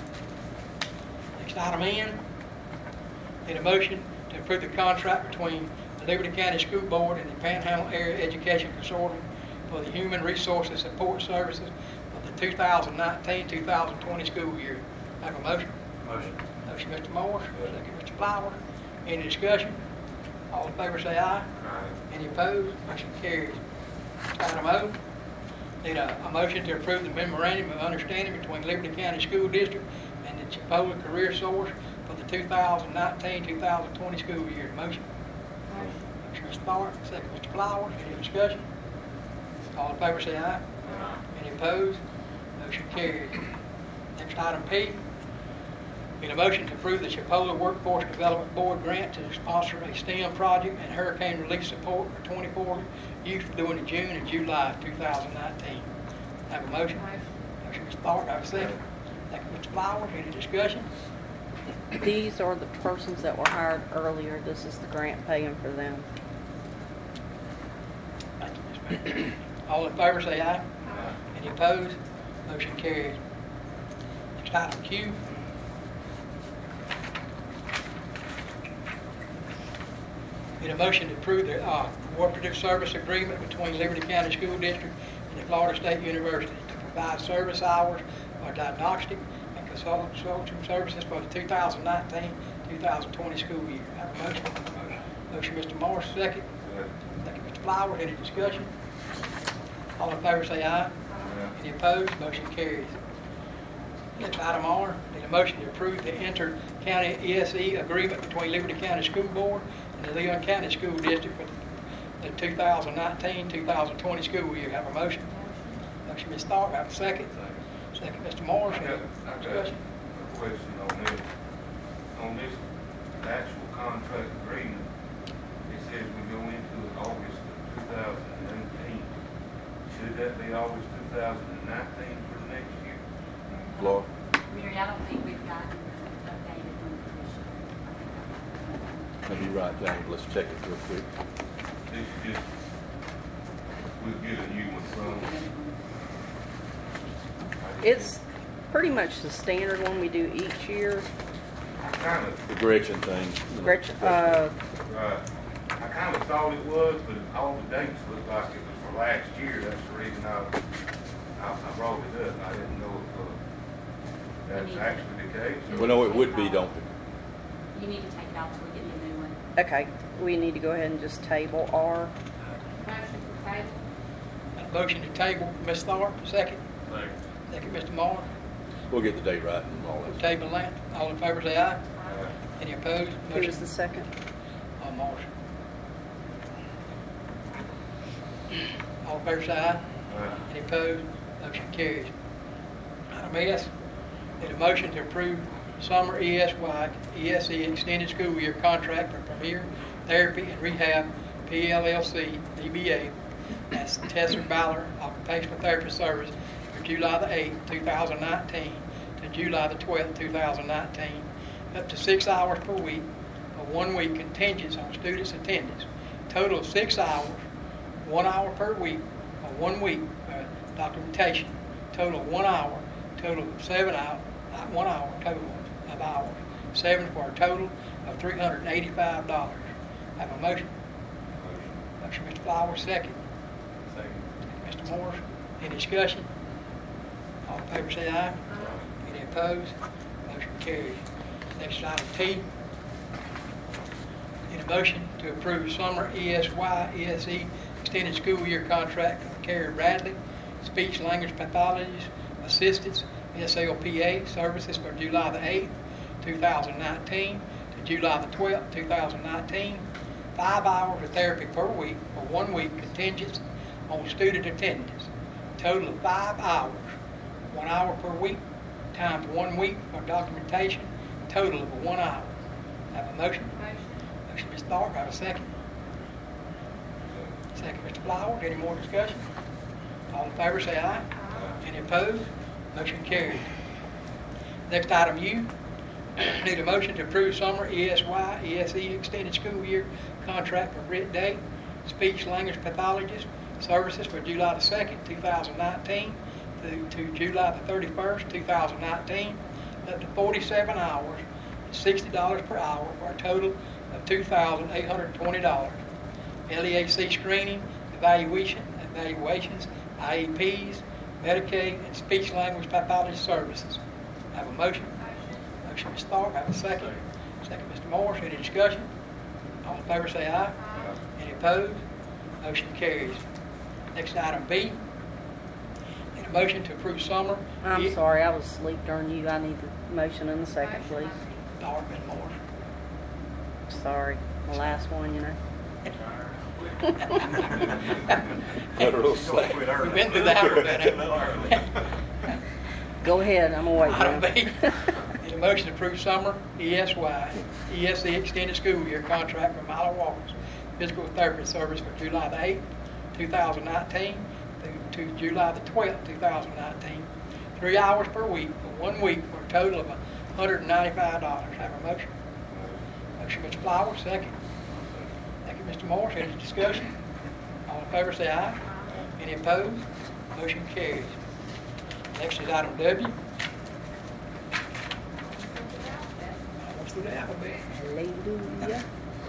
Next, item N. Need a motion to approve the contract between the Liberty County School Board and the Panhandle Area Education Consortium for the Human Resources Support Services for the two thousand nineteen to two thousand twenty school year. Have a motion? Motion. Motion, Mister Morris. Second, Mister Flowers. Any discussion? All in favor, say aye. Any opposed? Motion carries. Item O. Need a, a motion to approve the memorandum of understanding between Liberty County School District and the Chipola Career Source for the two thousand nineteen to two thousand twenty school year. Motion? Motion, Mister Tharp. Second, Mister Flowers. Any discussion? All in favor, say aye. Any opposed? Motion carries. Next, item P. Need a motion to approve the Chipola Workforce Development Board grant to sponsor a STEM project and hurricane relief support for twenty-four youth during the June and July of two thousand nineteen. Have a motion? Motion, Mister Tharp. Have a second? Second, Mister Flowers. Any discussion? These are the persons that were hired earlier. This is the grant paying for them. Thank you, Miz Mayor. All in favor, say aye. Any opposed? Motion carries. Next, item Q. Need a motion to approve the uh, cooperative service agreement between Liberty County School District and the Florida State University to provide service hours for diagnostic and consulting services for the two thousand nineteen to two thousand twenty school year. Have a motion? Motion, Mister Morris, second. Second, Mister Flowers. Any discussion? All in favor, say aye. Any opposed? Motion carries. Next, item R. Need a motion to approve the inter-county E S E agreement between Liberty County School Board and the Leon County School District for the two thousand nineteen to two thousand twenty school year. Have a motion? Motion, Miz Tharp. Have a second? Second, Mister Morris. I got, I got Discussion. a question on this. On this actual contract agreement, it says we go into August of two thousand nineteen. Should that be August two thousand nineteen for the next year? Laura? Mary, I don't think we've gotten updated information. Let me write down, let's check it real quick. This is just, we'll get a new one from. I just It's pretty much the standard one we do each year. I kind of, The Gretchen thing. you know, Gretchen, uh, right, I kind of thought it was, but all the dates looked like it was for last year. That's the reason I, I, I brought it up. I didn't know if, uh, that's actually the case. or- Well, no, it would be, don't it? You need to take it out till we get you a new one. okay, we need to go ahead and just table R. Motion for table. Got a motion to table, Miz Thorpe, second. Second, Mister Morris. We'll get the date right and all We'll that. table that. All in favor say aye. Uh, Any opposed? Who Motion. was the second? All Morris. All in favor say aye. uh, Any opposed? Motion carries. Item S, need a motion to approve summer E S Y, E S E extended school year contract for Premier Therapy and Rehab, P L L C, D B A, that's Tessa Ballard Occupational Therapy Service for July the eighth, two thousand nineteen to July the twelfth, two thousand nineteen, up to six hours per week, for one week contingents on students' attendance. Total of six hours, one hour per week, or one week uh, documentation. Total of one hour, total of seven hours, not one hour, total of hours. Seven for a total of three hundred eighty-five dollars. Have a motion? Motion, Mister Flowers, second. second. Mister Morris, any discussion? All in favor say aye. Any opposed? Motion carries. Next is item T. Need a motion to approve summer E S Y, E S E extended school year contract for Carrie Bradley, speech language pathologist assistants, S L P A services for July the eighth, two thousand nineteen to July the twelfth, two thousand nineteen. Five hours of therapy per week for one week contingents on student attendance. Total of five hours, one hour per week, times one week for documentation, total of one hour. Have a motion? Motion. Motion, Mister Thorpe, have a second. Second, Mister Flowers, any more discussion? All in favor say aye. Any opposed? Motion carries. Next item U, need a motion to approve summer E S Y, E S E extended school year contract for Britt Day, speech language pathologist, services for July the second, two thousand nineteen through to July the thirty-first, two thousand nineteen, up to forty-seven hours, sixty dollars per hour for a total of two thousand eight hundred twenty dollars. L E A C screening, evaluation, evaluations, I E Ps, Medicaid, and speech language pathology services. Have a motion? Motion, Mister Thorpe, have a second. Second, Mister Morris, any discussion? All in favor say aye. Any opposed? Motion carries. Next item B, need a motion to approve summer. I'm E- sorry, I was asleep during you. I need the motion in the second, please. Thorpe and Morris. Sorry, the last one, you know. Federal slack. We've been through that already. Go ahead, I'm awake Item now. B, need a motion to approve summer E S Y, E S E extended school year contract for Milo Walker's physical therapy service for July the eighth, two thousand nineteen through to July the twelfth, two thousand nineteen. Three hours per week for one week for a total of one hundred ninety-five dollars. Have a motion? Motion, Mister Flowers, second. Second, Mister Morris, any discussion? All in favor say aye. Any opposed? Motion carries. Next is item W. What's the alphabet? Hallelujah.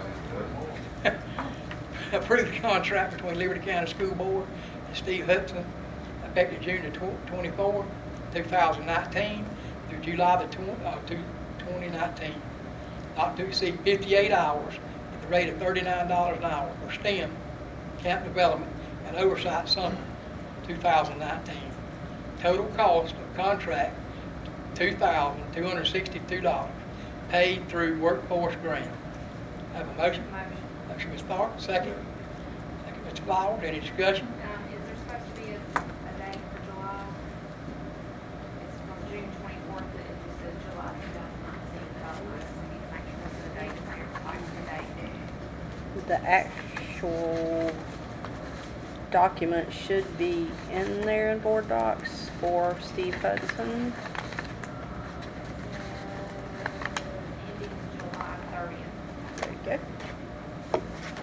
Approve the contract between Liberty County School Board and Steve Hudson, effective June the twenty-fourth, two thousand nineteen through July the twenty nineteen. Not to exceed fifty-eight hours at the rate of thirty-nine dollars an hour for STEM, camp development, and oversight summer two thousand nineteen. Total cost of contract, two thousand two hundred sixty-two dollars, paid through workforce grant. Have a motion? Motion. Motion, Miz Tharp, second. Second, Mister Flowers, any discussion? Um, is there supposed to be a, a date for July? the actual document should be in there in board docs for Steve Hudson. Ending July thirtieth. There you go.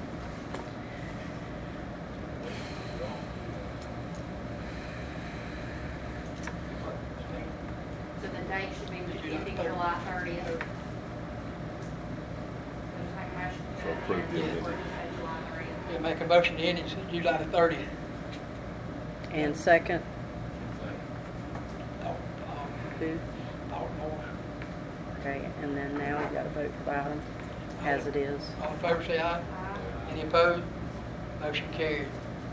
So the date should be July ending thirtieth. July thirtieth. So approve the amendment. Yeah, make a motion to end it July the thirtieth. And second, Oh, um, who? Alton Moore. Okay, and then now we gotta vote for the item as it is. All in favor, say aye. Any opposed? Motion carried.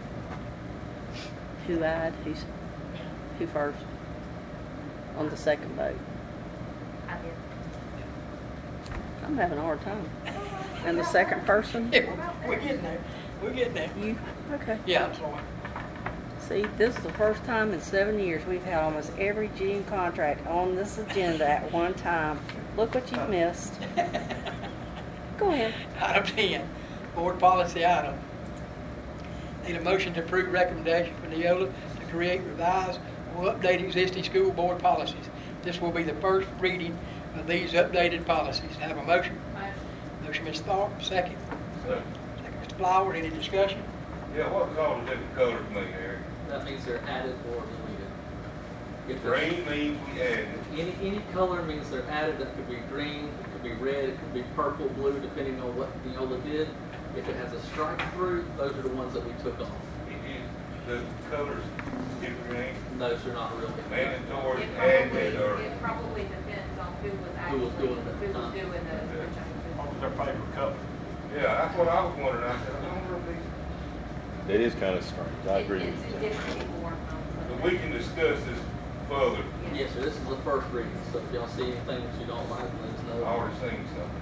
Who eyed? Who's, who first? On the second vote. I did. I'm having a hard time. And the second person? Yeah, we're, we're getting there. We're getting there. You? Okay. Yeah, I'm sorry. See, this is the first time in seven years we've had almost every G M contract on this agenda at one time. Look what you've missed. Go ahead. Item ten, board policy item. Need a motion to approve recommendation for Neola to create, revise, or update existing school board policies. This will be the first reading of these updated policies. Have a motion? Motion. Motion, Mister Thorpe, second. Second. Second, Mister Flowers, any discussion? Yeah, what does all the different colors mean, Eric? That means they're added or deleted. If the- Green means we added. Any, any color means they're added. That could be green, it could be red, it could be purple, blue, depending on what Neola did. If it has a strike through, those are the ones that we took off. The colors different, Those are not really. mandatory, It added, probably, or it probably depends on who was Who actually, was doing it at who the was time. doing the, the changes. What was their favorite color? yeah, that's what I was wondering. I said, I wonder if these. It is kind of strange. I agree It- with It's you. different people working on But it. we can discuss this further. Yes, sir, this is the first reading, so if y'all see anything that you don't like, let us know. I already seen something.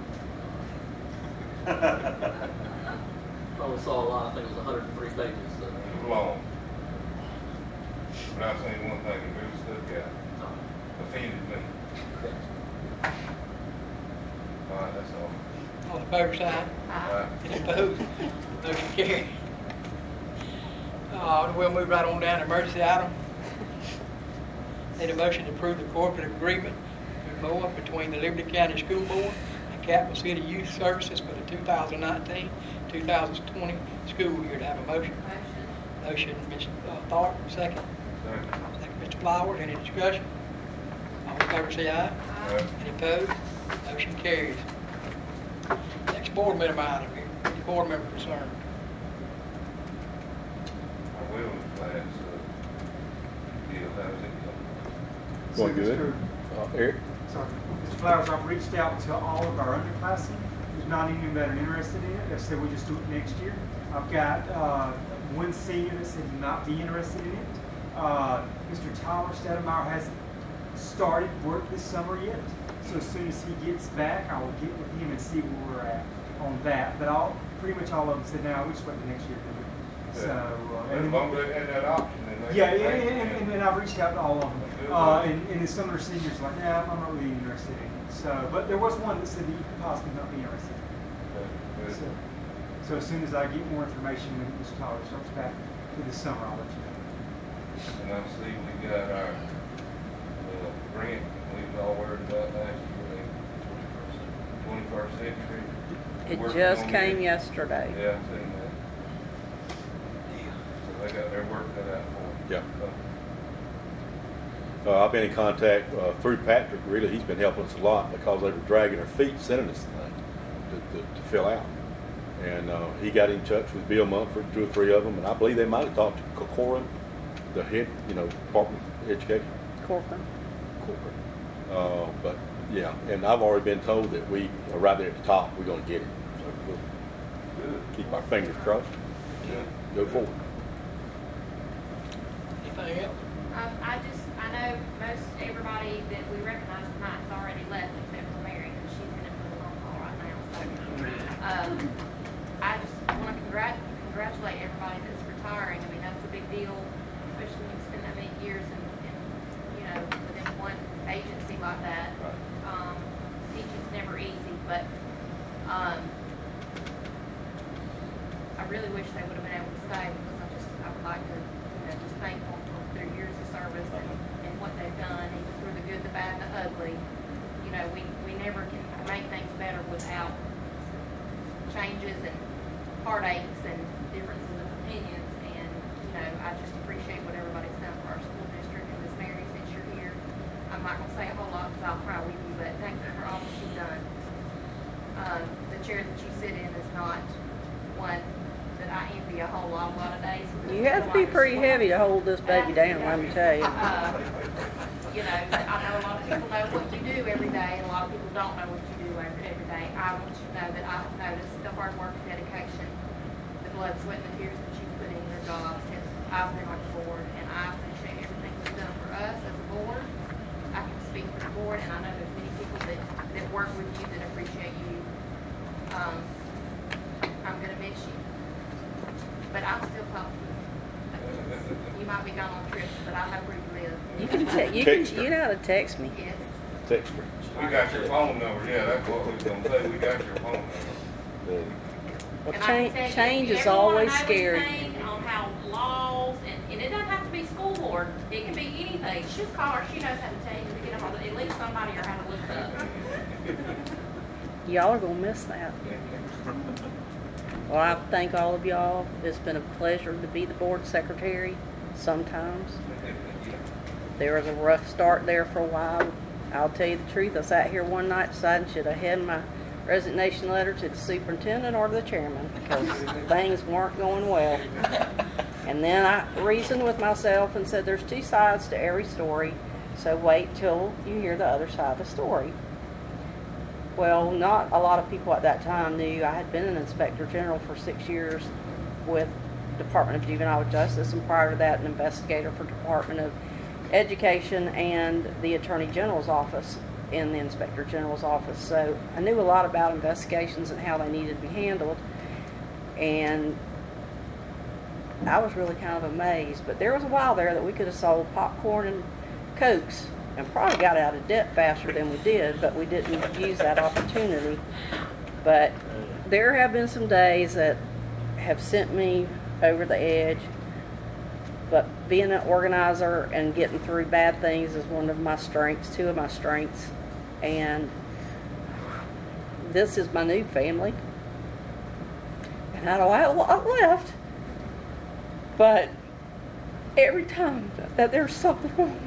Probably saw a lot, I think it was hundred and three pages, so. It was long. But I seen one thing that really stuck out, offended me. All right, that's all. All in favor, say aye. Aye. Any opposed? Motion carried. Uh, we'll move right on down to emergency item. Need a motion to approve the cooperative agreement with M O A between the Liberty County School Board and Capital City Youth Services for the two thousand nineteen two thousand twenty school year. To have a motion. Motion. Motion, Mister Thorpe, second. Second. Second, Mister Flowers. Any discussion? All in favor, say aye. Aye. Any opposed? Motion carries. Next board member item here. Any board member concerned? I will, class, uh, deal, how's it going? Going good? Mister Uh, Eric? Sorry, Mister Flowers, I've reached out to all of our underclassmen, there's not any that are interested in it, they said we just do it next year. I've got, uh, one senior that said he'd not be interested in it. Uh, Mister Tyler Stademeyer hasn't started work this summer yet, so as soon as he gets back, I will get with him and see where we're at on that. But all, pretty much all of them said, now, we just wait the next year to do it. So, uh, As and long as they had that option, then they. yeah, they- and, and, and then I've reached out to all of them. Uh, and, and then some of their seniors are like, nah, I'm not really interested in it. So, but there was one that said that you could possibly not be interested. Good. So, so as soon as I get more information when Mister Tyler starts back to this summer, I'll let you know. And I see we got our, uh, grant, we was all worried about last year, the twenty-first century. It Working just on came it. yesterday. Yeah, I seen that. So they got their work cut out for them. Yeah. Uh, I've been in contact uh, through Patrick. Really, he's been helping us a lot because they were dragging their feet sending us the thing to, to, to fill out. And uh, he got in touch with Bill Mumford, two or three of them, and I believe they might have talked to Corcoran, the head, you know, Department of Education. Corcoran. Corcoran. Uh, but yeah, and I've already been told that we are right there at the top. We're going to get it. So we'll Good. keep our fingers crossed. Yeah. Go forward. Anything else? Um, I just, I know most everybody that we recognize tonight has already left except for Mary, because she's in it for the long haul right now, so. Um, I just want to congrat, congratulate everybody that's retiring. I mean, that's a big deal, especially when you spend that many years in, in, you know, within one agency like that. Um, teaching's never easy, but, um, really wish they would have been able to stay because I just, I would like to, you know, just thank them for their years of service and, and what they've done, even through the good, the bad, and the ugly. You know, we, we never can make things better without changes and heartaches and differences of opinions. And, you know, I just appreciate what everybody's done for our school district. And Miz Mary, since you're here, I'm not going to say a whole lot because I'll cry with you, but thank you for all that you've done. Uh, the chair that you sit in is not one that I envy a whole lot, a lot of days. You have to be pretty heavy to hold this baby down, let me tell you. Uh, you know, I know a lot of people know what you do every day, and a lot of people don't know what you do every, every day. I want you to know that I have noticed the hard work and dedication, the blood, sweat, and the tears that you put in your jobs since I've been on the board, and I appreciate everything you've done for us as a board. I can speak for the board, and I know there's many people that, that work with you that appreciate you. Um, I'm gonna miss you, but I'll still talk to you. You might be gone on trips, but I know where you live. You can te- you can you know how to text me. Yes. Text me. We got your phone number, yeah, that's what we was gonna say, we got your phone number. Well, And I can change tell you, change if is you ever wanna always know scary. anything on how laws, and, and it doesn't have to be school board, it can be anything. Just call her, she knows how to tell you to get them on, at least somebody or how to look it up. Y'all are gonna miss that. Well, I thank all of y'all. It's been a pleasure to be the board secretary sometimes. There was a rough start there for a while. I'll tell you the truth. I sat here one night deciding should I hand my resignation letter to the superintendent or the chairman because things weren't going well. And then I reasoned with myself and said there's two sides to every story, so wait till you hear the other side of the story. Well, not a lot of people at that time knew I had been an inspector general for six years with Department of Juvenile Justice, and prior to that an investigator for Department of Education and the Attorney General's office in the Inspector General's office. So I knew a lot about investigations and how they needed to be handled, and I was really kind of amazed. But there was a while there that we could have sold popcorn and Cokes and probably got out of debt faster than we did, but we didn't use that opportunity. But there have been some days that have sent me over the edge, but being an organizer and getting through bad things is one of my strengths, two of my strengths, and this is my new family. And I don't have a lot left, but every time that there's something wrong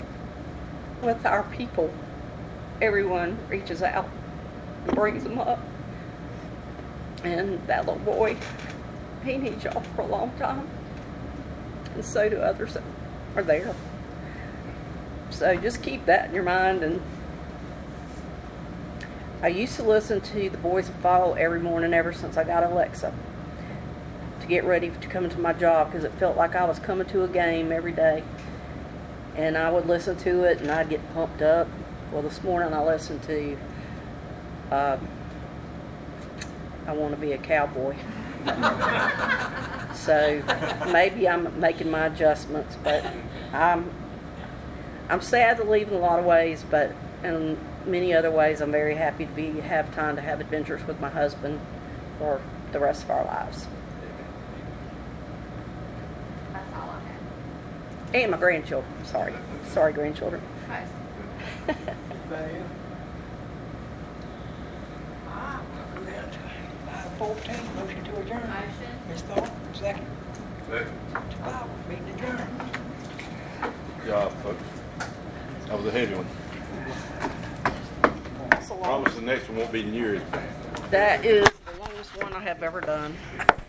with our people, everyone reaches out and brings them up. And that little boy, he needs y'all for a long time. And so do others that are there. So just keep that in your mind. And I used to listen to the Boys and Follow every morning ever since I got Alexa to get ready to come into my job, because it felt like I was coming to a game every day. And I would listen to it and I'd get pumped up. Well, this morning I listened to uh, I Want to Be a Cowboy. So maybe I'm making my adjustments, but I'm I'm sad to leave in a lot of ways, but in many other ways I'm very happy to be have time to have adventures with my husband for the rest of our lives. That's all I have. And my grandchildren. Sorry. Sorry, grandchildren. Nice. Bad. Ah, we'll go down to item fourteen, motion to adjourn. Motion. Miz Thorpe, second. Second. Mister Powell, meeting adjourned. Good job, folks. That was a heavy one. That's the Promise longest. the next one won't be near as bad. That is the longest one I have ever done.